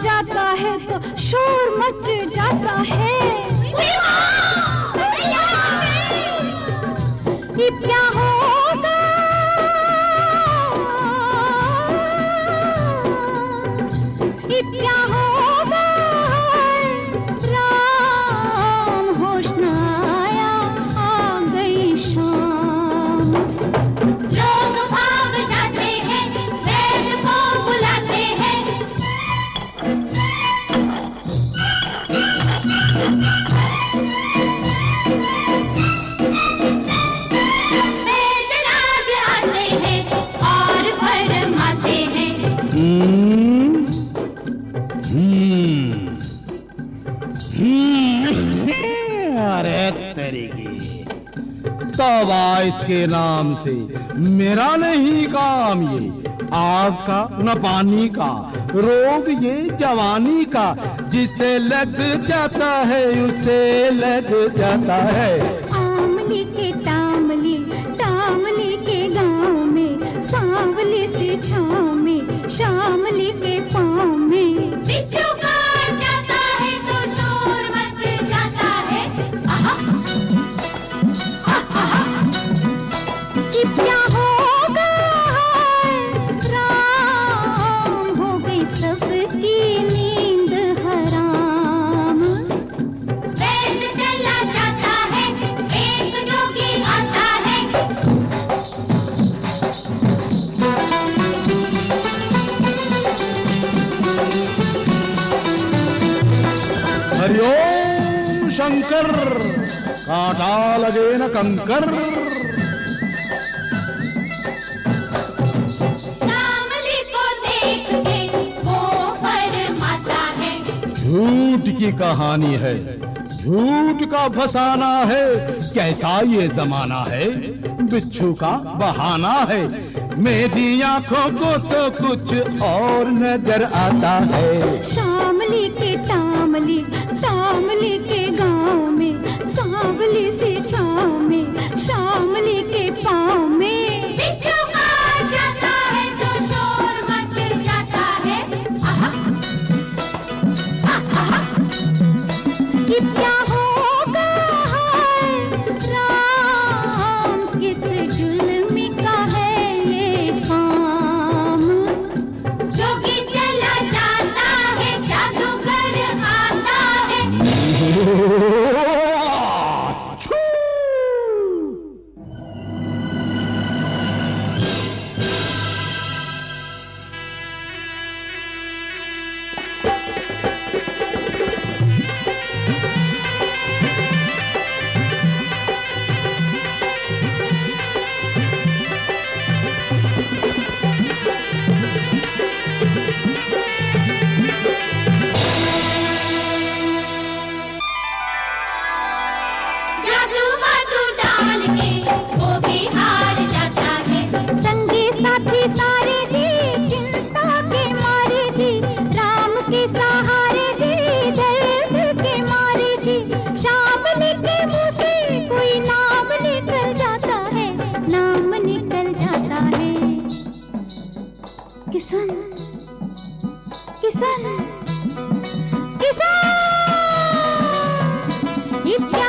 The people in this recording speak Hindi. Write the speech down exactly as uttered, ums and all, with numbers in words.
जाता है तो शोर मच जाता है। ये क्या होगा, ये क्या होगा, राम होश न आया, आ गई शाम। लोग भाग जाते हैं, वैद को बुलाते हैं। वैदराज आते हैं और फरमाते हैं। हम्म, हम्म, हम्म, अरे तेरी की तौबा इसके नाम से मेरा नहीं काम ये, आग का न पानी का, रोग ये जवानी का, जिसे लग जाता है उसे लग जाता है। आमली के टामली, टामली के गाँव में, सांवली से छाँव में, शामली के पाँव में। बिच्छू काट जाता है तो शोर मच जाता है। आहा, आहा, कि क्या होगा, राम हो गई सबकी नींद हराम। वैद चला जाता है, एक जोगी आता है। हरिओम शंकर, कांटा लगे न कंकर। शामली को देख के वो फरमाता है। झूठ की कहानी है, झूठ का फसाना है, कैसा ये जमाना है, बिच्छू का बहाना है। मेरी आंखों को तो कुछ और नजर आता है। शामली के टामली, टामली के गाँव में, सांवली से छाँव में, शामली के पाँव में। बिच्छू काट जाता है तो शोर मच जाता है। आहा, आहा, कि क्या होगा, राम किस जुल्म का है ये काम। जोगी चला जाता है, जादूगर आता है। छू! जादू वादू डाल के वो भी हार जाता है। संगी साथी सारे जी, चिंता के मारे जी, राम के सहारे जी, दर्द के मारे जी। शामली के मुंह से कोई नाम निकल जाता है, नाम निकल जाता है। किसान, किसान, किसान, ये क्या